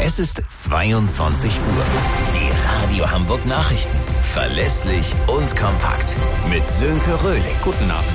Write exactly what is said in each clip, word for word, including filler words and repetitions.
Es ist zweiundzwanzig Uhr. Die Radio Hamburg Nachrichten. Verlässlich und kompakt. Mit Sönke Röhling. Guten Abend.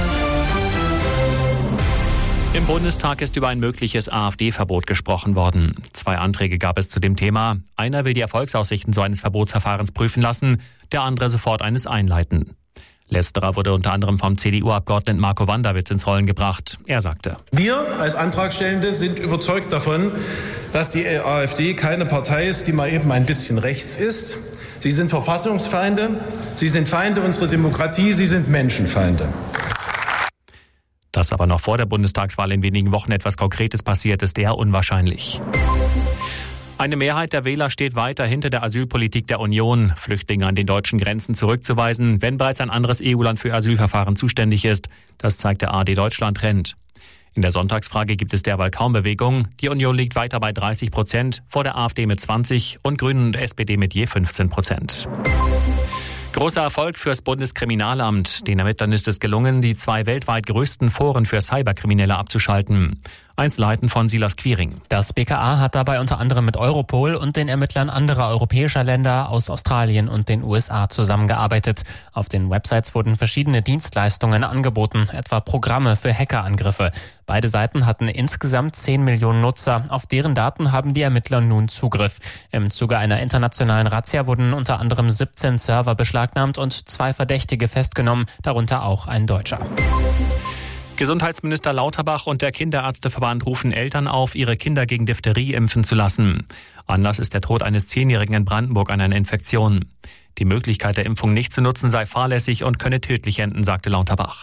Im Bundestag ist über ein mögliches AfD-Verbot gesprochen worden. Zwei Anträge gab es zu dem Thema. Einer will die Erfolgsaussichten so eines Verbotsverfahrens prüfen lassen, der andere sofort eines einleiten. Letzterer wurde unter anderem vom C D U-Abgeordneten Marco Wanderwitz ins Rollen gebracht. Er sagte: Wir als Antragstellende sind überzeugt davon, dass die AfD keine Partei ist, die mal eben ein bisschen rechts ist. Sie sind Verfassungsfeinde, sie sind Feinde unserer Demokratie, sie sind Menschenfeinde. Dass aber noch vor der Bundestagswahl in wenigen Wochen etwas Konkretes passiert, ist eher unwahrscheinlich. Eine Mehrheit der Wähler steht weiter hinter der Asylpolitik der Union, Flüchtlinge an den deutschen Grenzen zurückzuweisen, wenn bereits ein anderes E U-Land für Asylverfahren zuständig ist. Das zeigt der A R D-Deutschland-Trend. In der Sonntagsfrage gibt es derweil kaum Bewegung. Die Union liegt weiter bei dreißig Prozent, vor der AfD mit zwanzig und Grünen und S P D mit je fünfzehn Prozent. Großer Erfolg fürs Bundeskriminalamt. Den Ermittlern ist es gelungen, die zwei weltweit größten Foren für Cyberkriminelle abzuschalten. Einzelheiten von Silas Quiring. Das B K A hat dabei unter anderem mit Europol und den Ermittlern anderer europäischer Länder aus Australien und den U S A zusammengearbeitet. Auf den Websites wurden verschiedene Dienstleistungen angeboten, etwa Programme für Hackerangriffe. Beide Seiten hatten insgesamt zehn Millionen Nutzer. Auf deren Daten haben die Ermittler nun Zugriff. Im Zuge einer internationalen Razzia wurden unter anderem siebzehn Server beschlagnahmt und zwei Verdächtige festgenommen, darunter auch ein Deutscher. Gesundheitsminister Lauterbach und der Kinderärzteverband rufen Eltern auf, ihre Kinder gegen Diphtherie impfen zu lassen. Anlass ist der Tod eines Zehnjährigen in Brandenburg an einer Infektion. Die Möglichkeit der Impfung nicht zu nutzen sei fahrlässig und könne tödlich enden, sagte Lauterbach.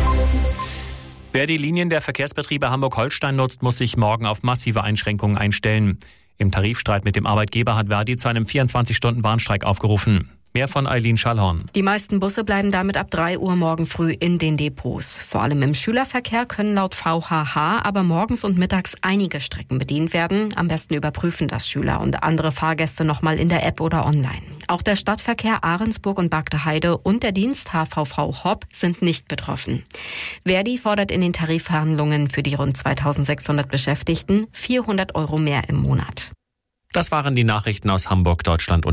Wer die Linien der Verkehrsbetriebe Hamburg-Holstein nutzt, muss sich morgen auf massive Einschränkungen einstellen. Im Tarifstreit mit dem Arbeitgeber hat Verdi zu einem vierundzwanzig-Stunden-Warnstreik aufgerufen. Mehr von Eileen Schallhorn. Die meisten Busse bleiben damit ab drei Uhr morgen früh in den Depots. Vor allem im Schülerverkehr können laut V H H aber morgens und mittags einige Strecken bedient werden. Am besten überprüfen das Schüler und andere Fahrgäste nochmal in der App oder online. Auch der Stadtverkehr Ahrensburg und Bagdeheide und der Dienst H V V Hopp sind nicht betroffen. Verdi fordert in den Tarifverhandlungen für die rund zweitausendsechshundert Beschäftigten vierhundert Euro mehr im Monat. Das waren die Nachrichten aus Hamburg, Deutschland und